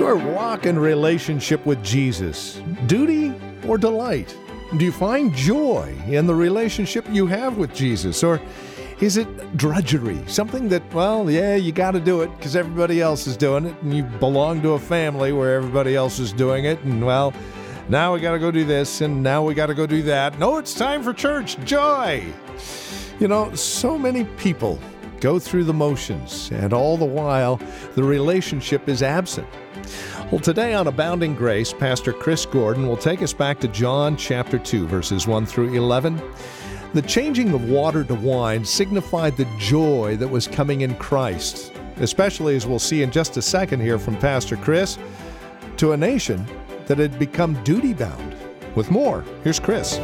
your walk and relationship with Jesus, duty or delight? Do you find joy in the relationship you have with Jesus? Or is it drudgery? Something that, well, yeah, you got to do it because everybody else is doing it, and you belong to a family where everybody else is doing it, and, well, now we got to go do this, and now we got to go do that. No, it's time for church. Joy! You know, so many people go through the motions, and all the while, the relationship is absent. Well, today on Abounding Grace, Pastor Chris Gordon will take us back to John chapter 2, verses 1 through 11. The changing of water to wine signified the joy that was coming in Christ, especially, as we'll see in just a second here from Pastor Chris, to a nation that had become duty-bound. With more, here's Chris.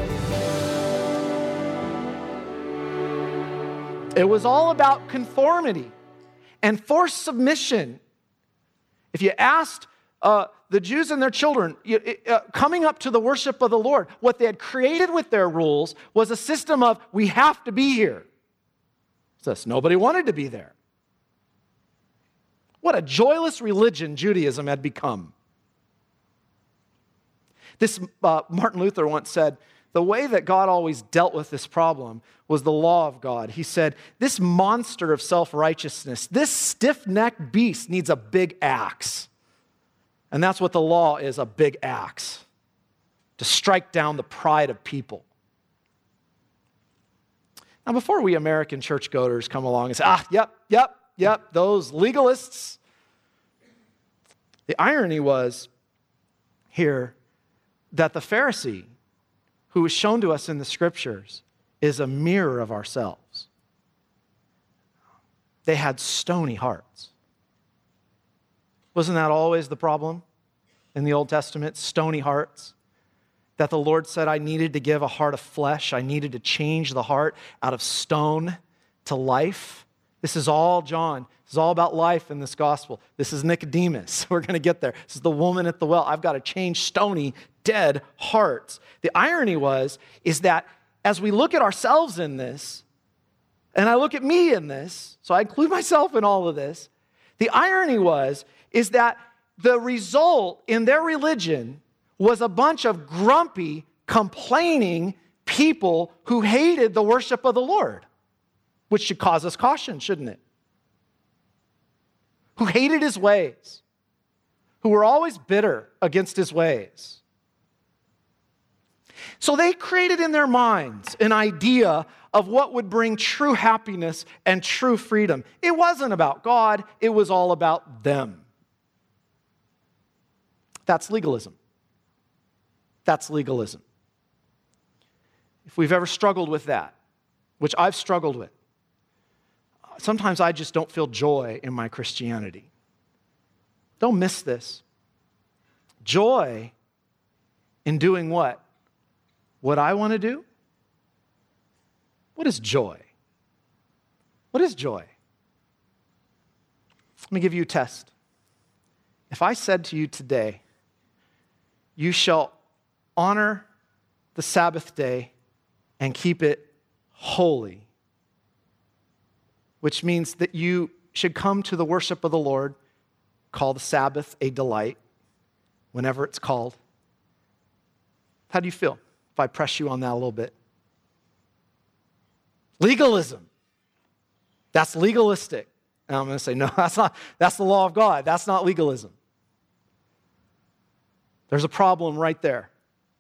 It was all about conformity and forced submission. If you asked the Jews and their children coming up to the worship of the Lord, what they had created with their rules was a system of, we have to be here. Says nobody wanted to be there. What a joyless religion Judaism had become. This Martin Luther once said, the way that God always dealt with this problem was the law of God. He said, this monster of self-righteousness, this stiff-necked beast needs a big axe. And that's what the law is, a big axe, to strike down the pride of people. Now, before we American churchgoers come along and say, yep, those legalists. The irony was here that the Pharisee, who is shown to us in the scriptures, is a mirror of ourselves. They had stony hearts. Wasn't that always the problem in the Old Testament? Stony hearts. That the Lord said, I needed to give a heart of flesh. I needed to change the heart out of stone to life. This is all John. This is all about life in this gospel. This is Nicodemus. We're going to get there. This is the woman at the well. I've got to change stony, dead hearts. The irony is that as we look at ourselves in this, and I look at me in this, so I include myself in all of this, the irony is that the result in their religion was a bunch of grumpy, complaining people who hated the worship of the Lord, which should cause us caution, shouldn't it? Who hated his ways, who were always bitter against his ways. So they created in their minds an idea of what would bring true happiness and true freedom. It wasn't about God, it was all about them. That's legalism. That's legalism. If we've ever struggled with that, which I've struggled with, sometimes I just don't feel joy in my Christianity. Don't miss this. Joy in doing what? What I want to do? What is joy? What is joy? Let me give you a test. If I said to you today, you shall honor the Sabbath day and keep it holy, which means that you should come to the worship of the Lord, call the Sabbath a delight, whenever it's called. How do you feel if I press you on that a little bit? Legalism. That's legalistic. And I'm going to say, no, that's not. That's the law of God. That's not legalism. There's a problem right there.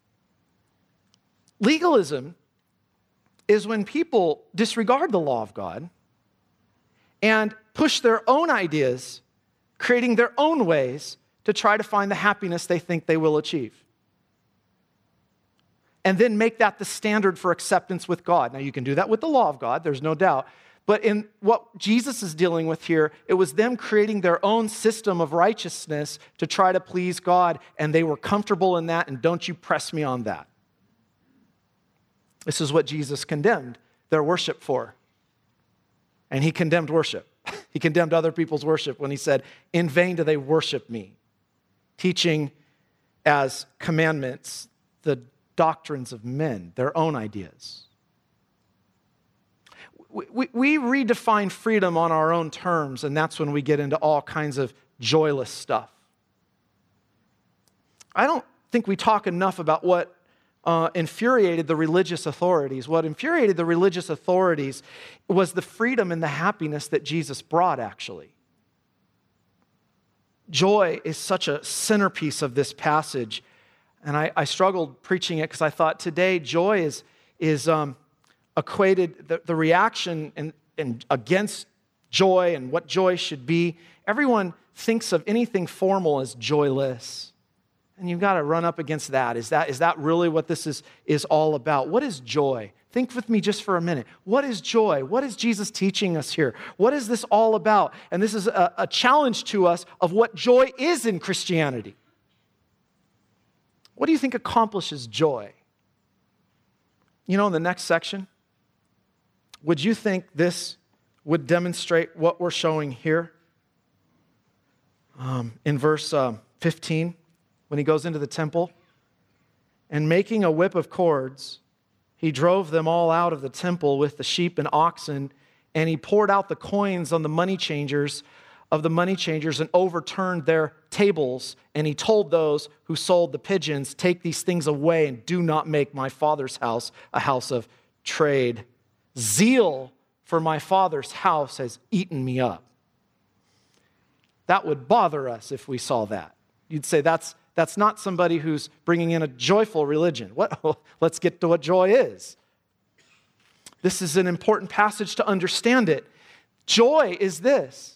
Legalism is when people disregard the law of God and push their own ideas, creating their own ways to try to find the happiness they think they will achieve. And then make that the standard for acceptance with God. Now, you can do that with the law of God, there's no doubt. But in what Jesus is dealing with here, it was them creating their own system of righteousness to try to please God, and they were comfortable in that, and don't you press me on that. This is what Jesus condemned their worship for. And he condemned worship. He condemned other people's worship when he said, in vain do they worship me, teaching as commandments the doctrines of men, their own ideas. We redefine freedom on our own terms, and that's when we get into all kinds of joyless stuff. I don't think we talk enough about what infuriated the religious authorities. What infuriated the religious authorities was the freedom and the happiness that Jesus brought, actually. Joy is such a centerpiece of this passage, and I struggled preaching it because I thought today joy is equated, the reaction and against joy and what joy should be. Everyone thinks of anything formal as joyless. And you've got to run up against that. Is that really what this is all about? What is joy? Think with me just for a minute. What is joy? What is Jesus teaching us here? What is this all about? And this is a challenge to us of what joy is in Christianity. What do you think accomplishes joy? You know, in the next section, would you think this would demonstrate what we're showing here? In verse 15, when he goes into the temple, and making a whip of cords, he drove them all out of the temple with the sheep and oxen, and he poured out the coins on the money changers and overturned their tables. And he told those who sold the pigeons, "Take these things away and do not make my Father's house a house of trade. Zeal for my Father's house has eaten me up." That would bother us if we saw that. You'd say that's not somebody who's bringing in a joyful religion. Let's get to what joy is. This is an important passage to understand it. Joy is this.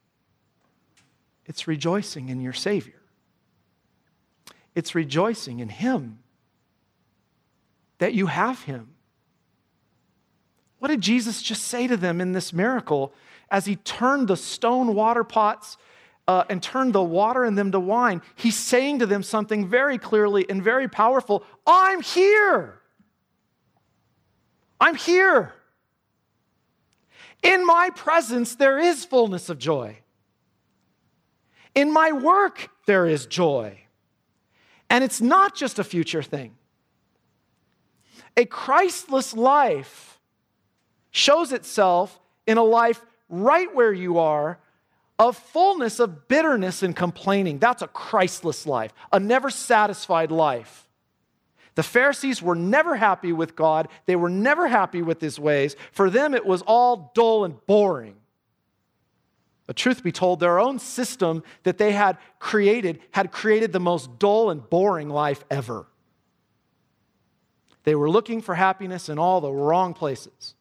It's rejoicing in your Savior. It's rejoicing in Him, that you have Him. What did Jesus just say to them in this miracle as He turned the stone water pots and turned the water in them to wine? He's saying to them something very clearly and very powerful. I'm here. I'm here. In my presence, there is fullness of joy. In my work, there is joy. And it's not just a future thing. A Christless life shows itself in a life right where you are, of fullness of bitterness and complaining. That's a Christless life, a never satisfied life. The Pharisees were never happy with God. They were never happy with His ways. For them, it was all dull and boring. But truth be told, their own system that they had created the most dull and boring life ever. They were looking for happiness in all the wrong places.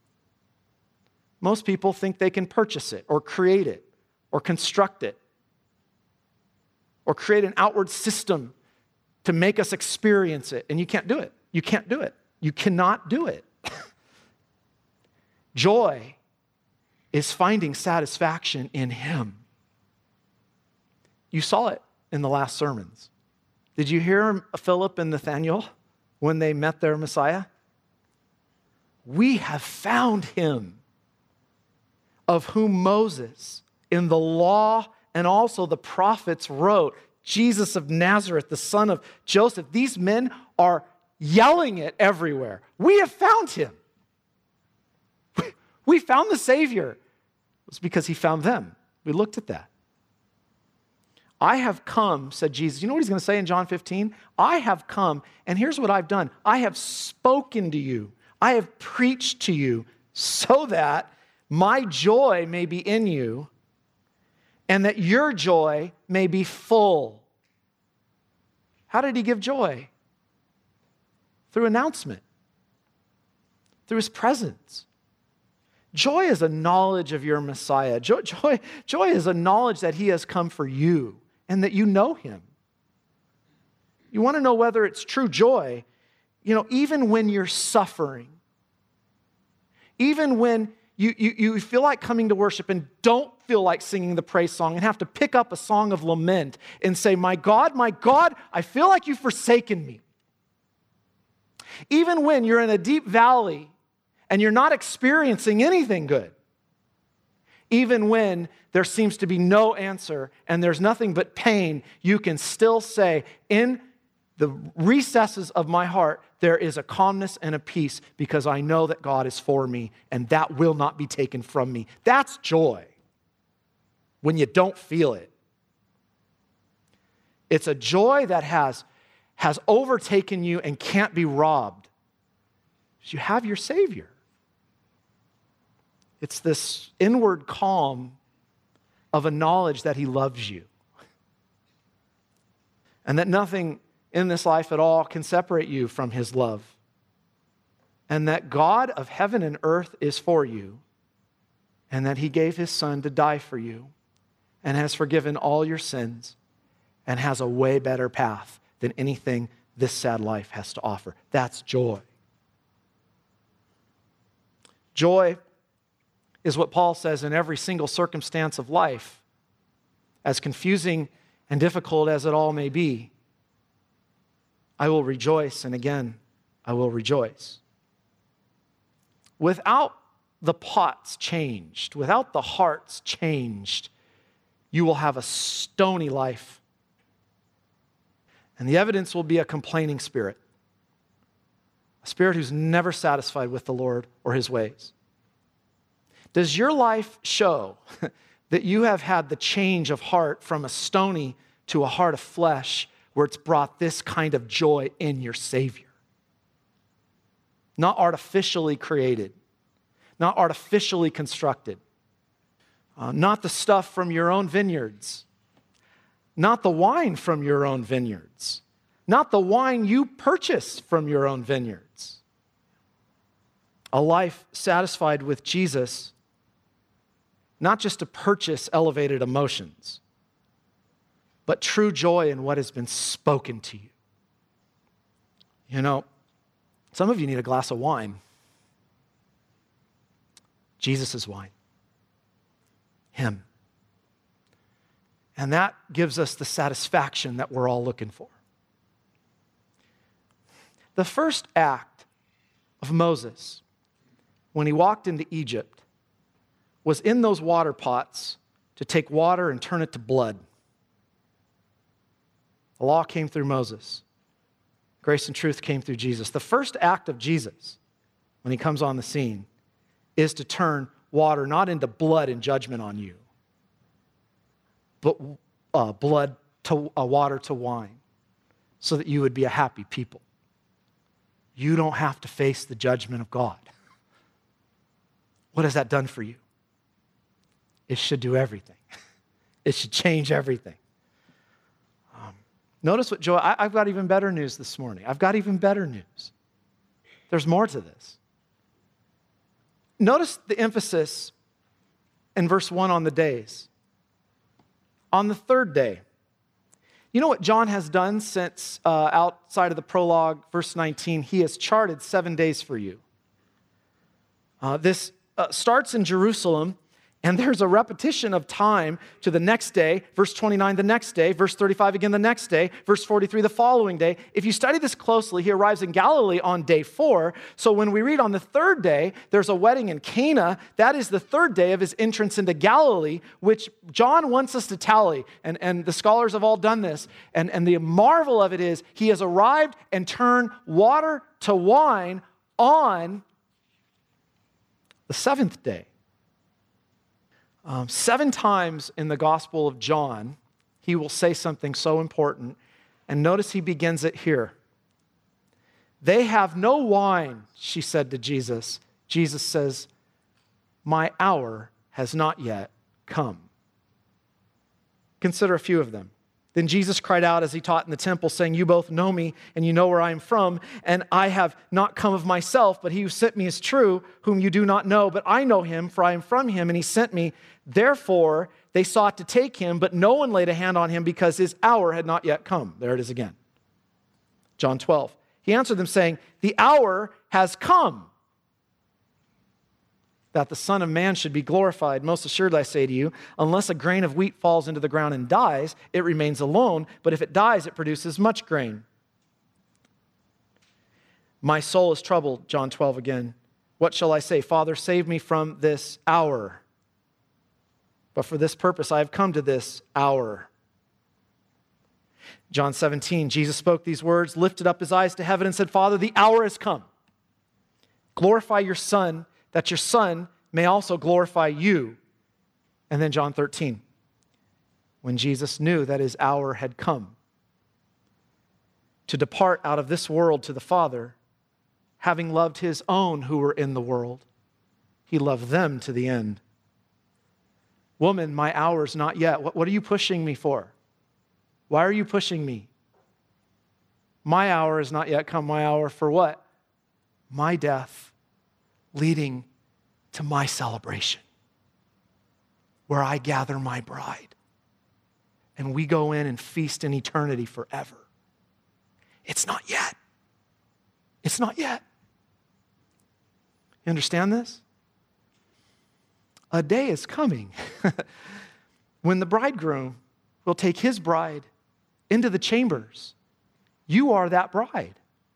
Most people think they can purchase it or create it or construct it or create an outward system to make us experience it. And you can't do it. You can't do it. You cannot do it. Joy is finding satisfaction in Him. You saw it in the last sermons. Did you hear Philip and Nathanael when they met their Messiah? We have found Him, of whom Moses in the law and also the prophets wrote, Jesus of Nazareth, the son of Joseph. These men are yelling it everywhere. We have found Him. We found the Savior. It was because He found them. We looked at that. I have come, said Jesus. You know what He's going to say in John 15? I have come, and here's what I've done. I have spoken to you. I have preached to you so that my joy may be in you and that your joy may be full. How did He give joy? Through announcement, through His presence. Joy is a knowledge of your Messiah. Joy is a knowledge that He has come for you and that you know Him. You want to know whether it's true joy? You know, even when you're suffering, even when you feel like coming to worship and don't feel like singing the praise song and have to pick up a song of lament and say, my God, I feel like you've forsaken me. Even when you're in a deep valley and you're not experiencing anything good, even when there seems to be no answer and there's nothing but pain, you can still say, in the recesses of my heart, there is a calmness and a peace because I know that God is for me and that will not be taken from me. That's joy when you don't feel it. It's a joy that has overtaken you and can't be robbed. You have your Savior. It's this inward calm of a knowledge that he loves you. And that nothing in this life at all can separate you from his love. And that God of heaven and earth is for you. And that he gave his son to die for you. And has forgiven all your sins. And has a way better path than anything this sad life has to offer. That's joy. Joy is what Paul says in every single circumstance of life, as confusing and difficult as it all may be. I will rejoice, and again, I will rejoice. Without the pots changed, without the hearts changed, you will have a stony life. And the evidence will be a complaining spirit, a spirit who's never satisfied with the Lord or his ways. Does your life show that you have had the change of heart from a stony to a heart of flesh where it's brought this kind of joy in your Savior? Not artificially created, not artificially constructed, not the stuff from your own vineyards, not the wine from your own vineyards, not the wine you purchased from your own vineyards. A life satisfied with Jesus, not just to purchase elevated emotions, but true joy in what has been spoken to you. You know, some of you need a glass of wine. Jesus' wine. Him. And that gives us the satisfaction that we're all looking for. The first act of Moses, when he walked into Egypt, was in those water pots to take water and turn it to blood. The law came through Moses. Grace and truth came through Jesus. The first act of Jesus, when he comes on the scene, is to turn water not into blood in judgment on you, but water to wine, so that you would be a happy people. You don't have to face the judgment of God. What has that done for you? It should do everything. It should change everything. Notice what joy, I've got even better news this morning. I've got even better news. There's more to this. Notice the emphasis in verse 1 on the days. On the third day. You know what John has done since outside of the prologue, verse 19? He has charted 7 days for you. This starts in Jerusalem, and there's a repetition of time to the next day, verse 29 the next day, verse 35 again the next day, verse 43 the following day. If you study this closely, he arrives in Galilee on day 4. So when we read on the third day, there's a wedding in Cana. That is the third day of his entrance into Galilee, which John wants us to tally. And the scholars have all done this. And the marvel of it is he has arrived and turned water to wine on the 7th day. 7 times in the Gospel of John, he will say something so important. And notice he begins it here. They have no wine, she said to Jesus. Jesus says, my hour has not yet come. Consider a few of them. Then Jesus cried out as he taught in the temple, saying, you both know me, and you know where I am from, and I have not come of myself, but he who sent me is true, whom you do not know, but I know him, for I am from him, and he sent me. Therefore, they sought to take him, but no one laid a hand on him because his hour had not yet come. There it is again. John 12. He answered them, saying, the hour has come that the Son of Man should be glorified. Most assuredly I say to you, unless a grain of wheat falls into the ground and dies, it remains alone, but if it dies, it produces much grain. My soul is troubled, John 12 again. What shall I say? Father, save me from this hour. But for this purpose I have come to this hour. John 17, Jesus spoke these words, lifted up his eyes to heaven and said, Father, the hour has come. Glorify your Son, that your Son may also glorify you. And then John 13, when Jesus knew that his hour had come, to depart out of this world to the Father, having loved his own who were in the world. He loved them to the end. Woman, my hour is not yet. What are you pushing me for? Why are you pushing me? My hour is not yet come. My hour for what? My death, leading to my celebration, where I gather my bride, and we go in and feast in eternity forever. It's not yet. It's not yet. You understand this? A day is coming when the bridegroom will take his bride into the chambers. You are that bride.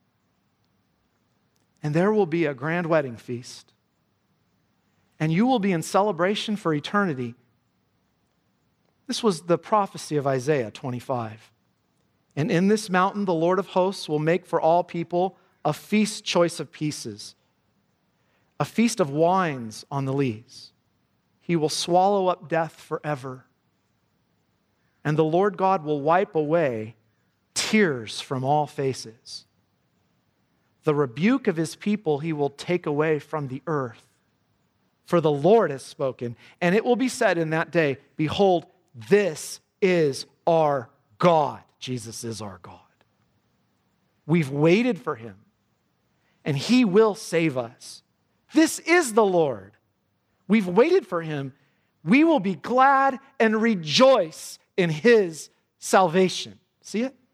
And there will be a grand wedding feast. And you will be in celebration for eternity. This was the prophecy of Isaiah 25. And in this mountain, the Lord of hosts will make for all people a feast choice of pieces, a feast of wines on the lees. He will swallow up death forever. And the Lord God will wipe away tears from all faces. The rebuke of his people he will take away from the earth. For the Lord has spoken, and it will be said in that day, behold, this is our God. Jesus is our God. We've waited for him, and he will save us. This is the Lord. We've waited for him. We will be glad and rejoice in his salvation. See it?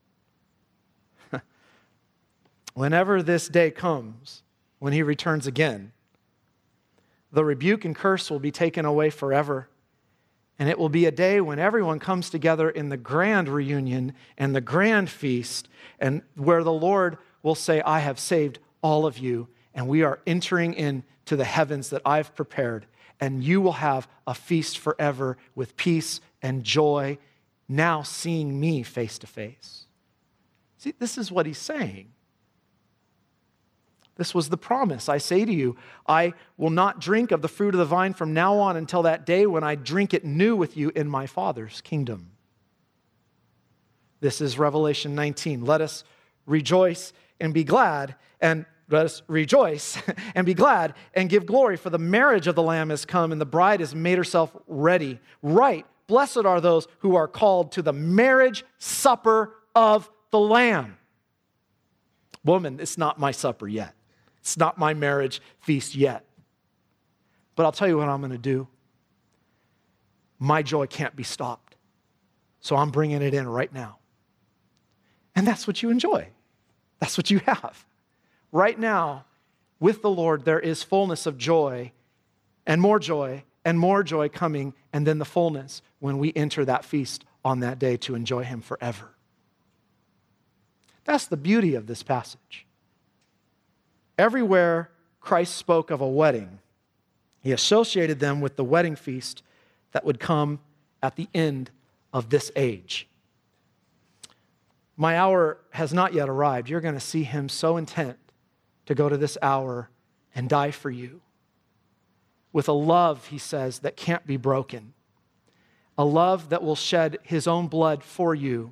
Whenever this day comes, when he returns again, the rebuke and curse will be taken away forever. And it will be a day when everyone comes together in the grand reunion and the grand feast, and where the Lord will say, I have saved all of you, and we are entering into the heavens that I've prepared, and you will have a feast forever with peace and joy, now seeing me face to face. See, this is what he's saying. This was the promise. I say to you, I will not drink of the fruit of the vine from now on until that day when I drink it new with you in my Father's kingdom. This is Revelation 19. Let us rejoice and be glad, and let us rejoice and be glad and give glory, for the marriage of the Lamb has come, and the bride has made herself ready. Right, blessed are those who are called to the marriage supper of the Lamb. Woman, it's not my supper yet. It's not my marriage feast yet. But I'll tell you what I'm going to do. My joy can't be stopped. So I'm bringing it in right now. And that's what you enjoy. That's what you have. Right now, with the Lord, there is fullness of joy and more joy coming, and then the fullness when we enter that feast on that day to enjoy him forever. That's the beauty of this passage. Everywhere Christ spoke of a wedding, he associated them with the wedding feast that would come at the end of this age. My hour has not yet arrived. You're going to see him so intent to go to this hour and die for you with a love, he says, that can't be broken, a love that will shed his own blood for you.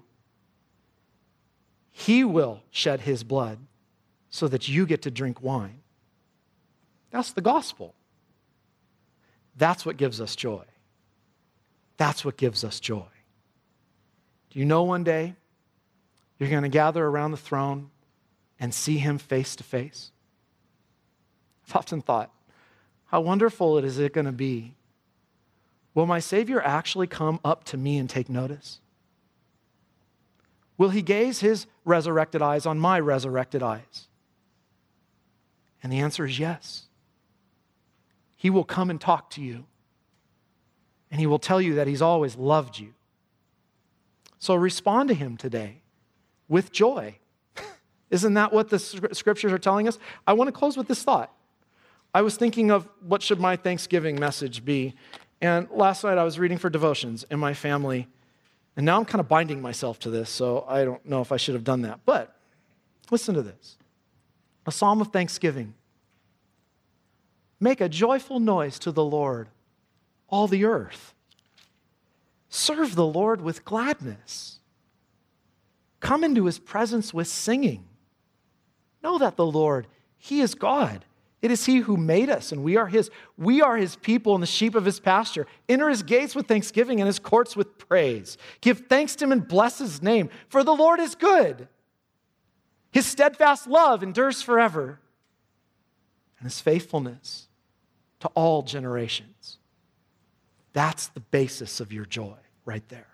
He will shed his blood so that you get to drink wine. That's the gospel. That's what gives us joy. That's what gives us joy. Do you know one day you're going to gather around the throne and see him face to face? I've often thought, how wonderful is it going to be? Will my Savior actually come up to me and take notice? Will he gaze his resurrected eyes on my resurrected eyes? And the answer is yes. He will come and talk to you. And he will tell you that he's always loved you. So respond to him today with joy. Isn't that what the scriptures are telling us? I want to close with this thought. I was thinking of what should my Thanksgiving message be. And last night I was reading for devotions in my family. And now I'm kind of binding myself to this, so I don't know if I should have done that. But listen to this. A psalm of thanksgiving. Make a joyful noise to the Lord, all the earth. Serve the Lord with gladness. Come into his presence with singing. Know that the Lord, he is God. It is he who made us, and we are his. We are his people and the sheep of his pasture. Enter his gates with thanksgiving and his courts with praise. Give thanks to him and bless his name, for the Lord is good. His steadfast love endures forever, and his faithfulness to all generations. That's the basis of your joy right there.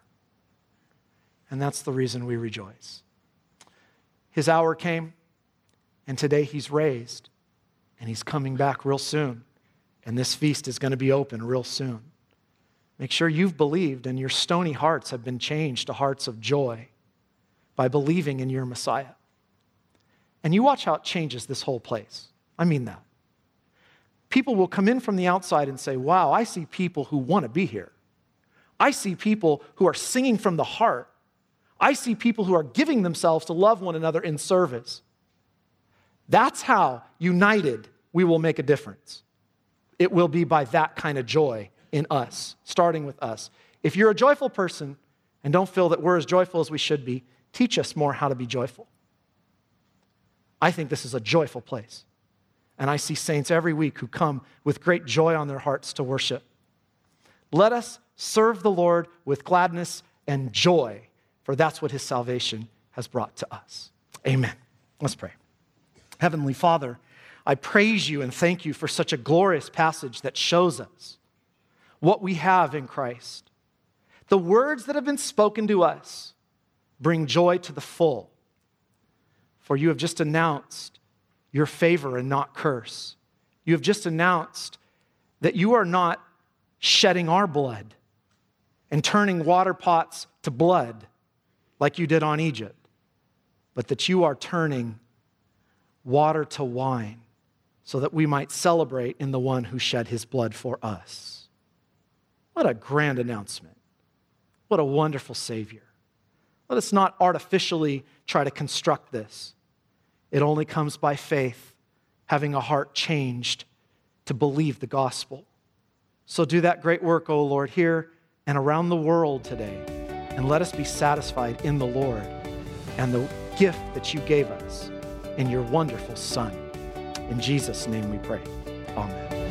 And that's the reason we rejoice. His hour came, and today he's raised, and he's coming back real soon. And this feast is going to be open real soon. Make sure you've believed and your stony hearts have been changed to hearts of joy by believing in your Messiah. And you watch how it changes this whole place. I mean that. People will come in from the outside and say, wow, I see people who want to be here. I see people who are singing from the heart. I see people who are giving themselves to love one another in service. That's how united we will make a difference. It will be by that kind of joy in us, starting with us. If you're a joyful person and don't feel that we're as joyful as we should be, teach us more how to be joyful. I think this is a joyful place. And I see saints every week who come with great joy on their hearts to worship. Let us serve the Lord with gladness and joy, for that's what his salvation has brought to us. Amen. Let's pray. Heavenly Father, I praise you and thank you for such a glorious passage that shows us what we have in Christ. The words that have been spoken to us bring joy to the full. For you have just announced your favor and not curse. You have just announced that you are not shedding our blood and turning water pots to blood like you did on Egypt, but that you are turning water to wine so that we might celebrate in the one who shed his blood for us. What a grand announcement. What a wonderful Savior. Let us not artificially try to construct this. It only comes by faith, having a heart changed to believe the gospel. So do that great work, O Lord, here and around the world today, and let us be satisfied in the Lord and the gift that you gave us in your wonderful Son. In Jesus' name we pray. Amen.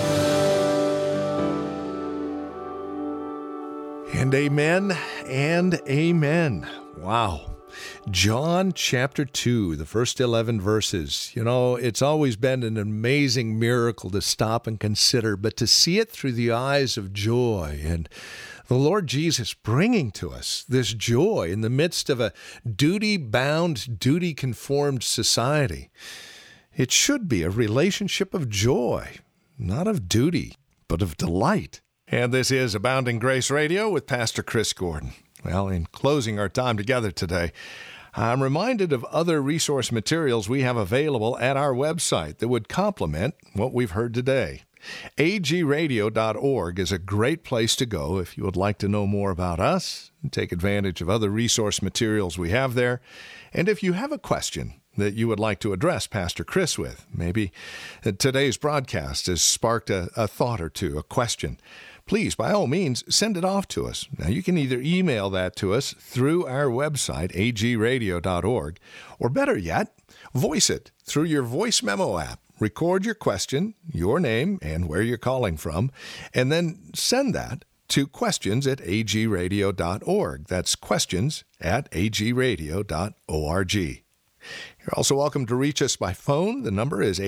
And amen and amen. Wow. John chapter 2, the first 11 verses. You know, it's always been an amazing miracle to stop and consider, but to see it through the eyes of joy and the Lord Jesus bringing to us this joy in the midst of a duty-bound, duty-conformed society. It should be a relationship of joy, not of duty, but of delight. And this is Abounding Grace Radio with Pastor Chris Gordon. Well, in closing our time together today, I'm reminded of other resource materials we have available at our website that would complement what we've heard today. agradio.org is a great place to go if you would like to know more about us and take advantage of other resource materials we have there. And if you have a question that you would like to address Pastor Chris with, maybe today's broadcast has sparked a thought or two, a question, please, by all means, send it off to us. Now, you can either email that to us through our website, agradio.org, or better yet, voice it through your voice memo app. Record your question, your name, and where you're calling from, and then send that to questions@agradio.org. That's questions@agradio.org. You're also welcome to reach us by phone. The number is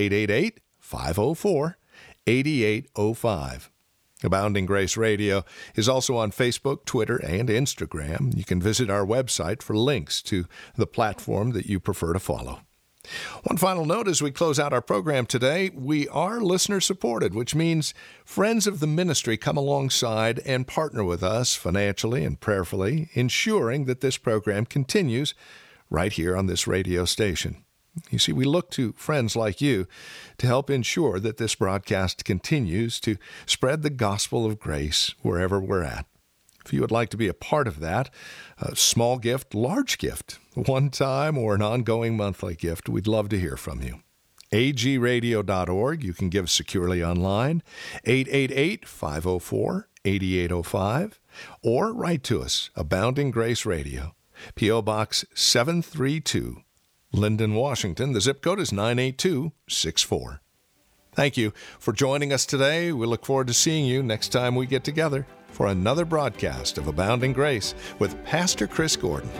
888-504-8805. Abounding Grace Radio is also on Facebook, Twitter, and Instagram. You can visit our website for links to the platform that you prefer to follow. One final note as we close out our program today, we are listener-supported, which means friends of the ministry come alongside and partner with us financially and prayerfully, ensuring that this program continues right here on this radio station. You see, we look to friends like you to help ensure that this broadcast continues to spread the gospel of grace wherever we're at. If you would like to be a part of that, a small gift, large gift, one-time or an ongoing monthly gift, we'd love to hear from you. agradio.org, you can give securely online, 888-504-8805, or write to us, Abounding Grace Radio, P.O. Box 732, Linden, Washington. The zip code is 98264. Thank you for joining us today. We look forward to seeing you next time we get together for another broadcast of Abounding Grace with Pastor Chris Gordon.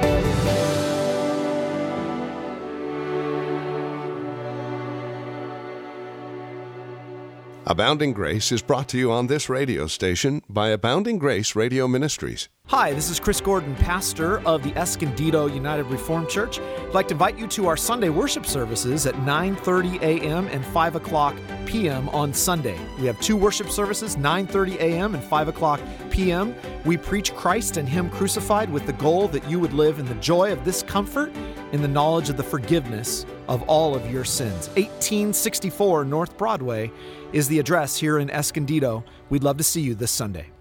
Abounding Grace is brought to you on this radio station by Abounding Grace Radio Ministries. Hi, this is Chris Gordon, pastor of the Escondido United Reformed Church. I'd like to invite you to our Sunday worship services at 9:30 a.m. and 5 o'clock p.m. on Sunday. We have two worship services, 9:30 a.m. and 5 o'clock p.m. We preach Christ and Him crucified with the goal that you would live in the joy of this comfort, in the knowledge of the forgiveness of all of your sins. 1864 North Broadway is the address here in Escondido. We'd love to see you this Sunday.